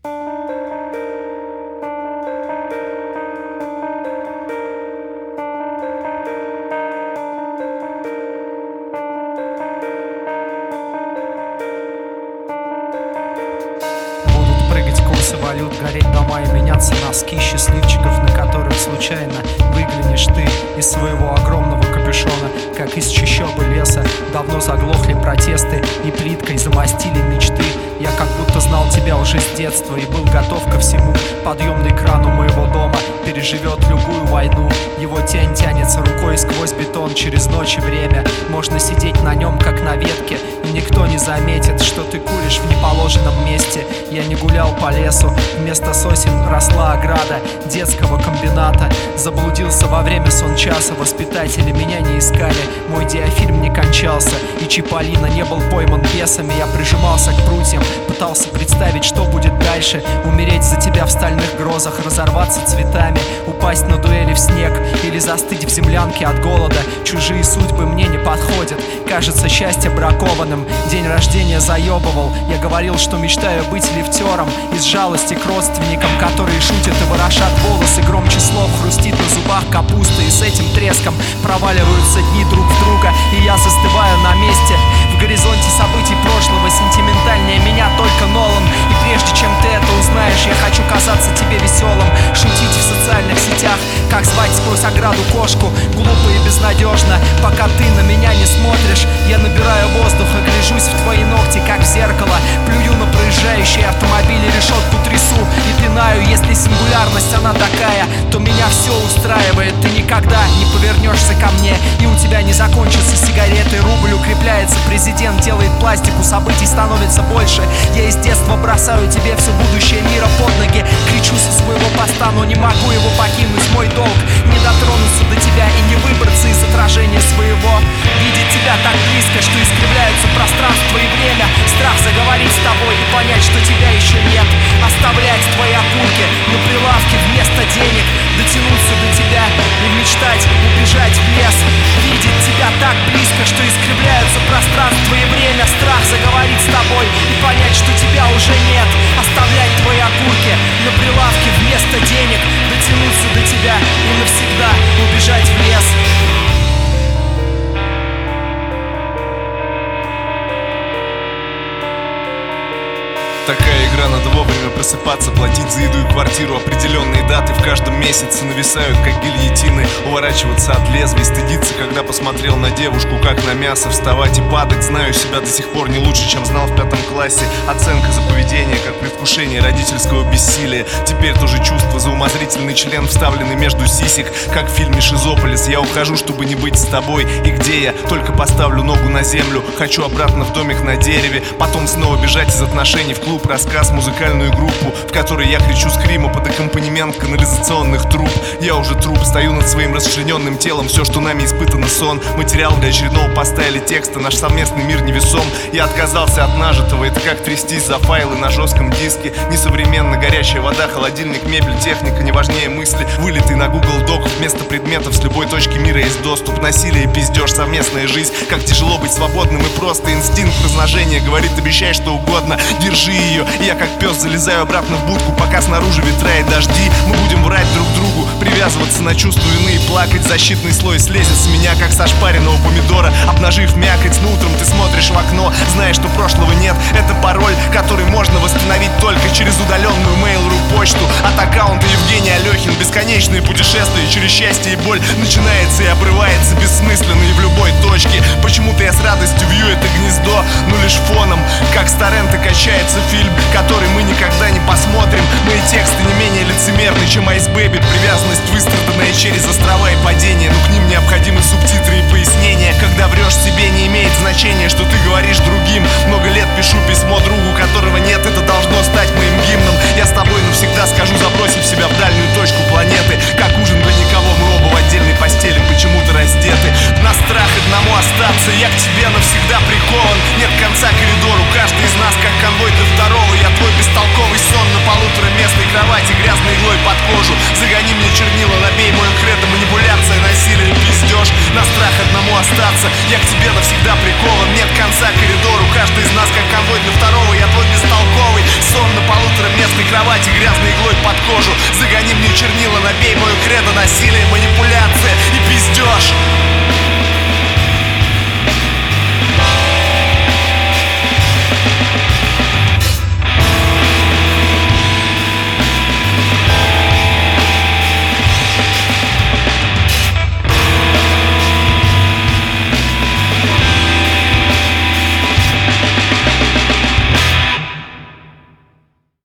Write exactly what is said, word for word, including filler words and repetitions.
Валют, гореть дома и меняться носки счастливчиков, на которых случайно выглянешь ты из своего огромного капюшона, как из чащобы леса. Давно заглохли протесты и плиткой замостили мечты. Я как будто знал тебя уже с детства и был готов ко всему. Подъемный кран у моего дома переживет любую войну. Его тень тянется рукой сквозь бетон через ночь и время. Можно сидеть на нем, как на ветке, и никто не заметит, что ты куришь в неположенном месте. Я не гулял по лесу, вместо сосен росла ограда детского комбината. Заблудился во время сончаса, воспитатели меня не искали. Мой диафильм не кончался, и Чиполлино не был пойман бесами. Я прижимался к прутьям, пытался представить, что будет дальше. Умереть за тебя в стальных грозах, разорваться цветами, упасть на дуэли в снег или застыть в землянке от голода. Чужие судьбы мне не подходят, кажется счастье бракованным. День рождения заебывал, я говорил, что мечтаю быть лифтером. Из жалости к родственникам, которые шутят и ворошат волосы, громче слов хрустит на зубах капуста, и с этим треском проваливаются дни друг в друга, и я застываю на месте. В горизонте событий прошлого сентиментальнее меня только Нолан. И прежде чем ты это узнаешь, я хочу казаться тебе веселым, шутить в социальных сетях, как звать сквозь ограду кошку. Глупо и безнадежно, пока ты на меня не смотришь. Я набираю воздух и гляжусь в твои ногти, как в зеркало. Плюю на проезжающие автомобили, решетку трясу и пинаю. Если сингулярность она такая, то меня все устраивает. Ты никогда не повернешься ко мне, и у тебя не закончатся сигареты. Рубль укрепляется, президент делает пластику, событий становится больше. Я из детства бросаю тебе все будущее мира под ноги. Кричу со своего поста, но не могу его покинуть. Мой долг не дотронуться до тебя и не выбраться из отражения своего. Видеть тебя так близко, что искривляются пространство и время. Страх заговорить с тобой и понять, что тебя еще нет. Оставлять твои окурки на прилавке вместо денег. Дотянуться до тебя и мечтать убежать в лес. Видеть тебя так близко, что искривляются пространство и время. Страх заговорить с тобой и понять, что тебя уже нет. Оставлять твои окурки на прилавке вместо денег. Дотянуться до тебя и навсегда убежать в лес. Такая игра, надо вовремя просыпаться, платить за еду и квартиру. Определенные даты в каждом месяце нависают, как гильотины. Уворачиваться от лезвий, стыдиться, когда посмотрел на девушку, как на мясо. Вставать и падать, знаю себя до сих пор не лучше, чем знал в пятом классе. Оценка за поведение, как предвкушение родительского бессилия. Теперь тоже чувство за умозрительный член, вставленный между сисек, как в фильме «Шизополис». Я ухожу, чтобы не быть с тобой. И где я? Только поставлю ногу на землю. Хочу обратно в домик на дереве, потом снова бежать из отношений в клуб. Рассказ, музыкальную группу, в которой я кричу скрима под аккомпанемент канализационных труб. Я уже труп, стою над своим расчлененным телом. Все, что нами испытано, сон. Материал для очередного поста или текста. Наш совместный мир невесом. Я отказался от нажитого. Это как трястись за файлы на жестком диске. Несовременно, горячая вода, холодильник, мебель, техника. Не важнее мысли, вылитый на Google Doc. Вместо предметов с любой точки мира есть доступ. Насилие, пиздеж, совместная жизнь. Как тяжело быть свободным и просто. Инстинкт размножения говорит: обещай что угодно, держи ее. И я как пес залезаю обратно в будку, пока снаружи ветра и дожди. Мы будем врать друг другу, привязываться на чувство вины и плакать. Защитный слой слезет с меня, как со шпаренного помидора. Обнажив мякоть, но утром ты смотришь в окно, знаешь, что прошлого нет. Это пароль, который можно восстановить только через удаленную Mail.ru почту. От аккаунта Евгений Алехин. Бесконечные путешествия через счастье и боль начинается и обрывается бессмысленно и в любой точке. Почему-то я с радостью вью это гнездо, но лишь фоном, как с торрента качается фильм, который мы никогда не посмотрим. Мои тексты не менее лицемерны, чем Ice Baby. Привязанность выстраданная через острова и падения, но к ним необходимы субтитры и пояснения. Когда врешь себе, не имеет значения, что ты говоришь другим. Много лет пишу письмо другу, которого нет, это должно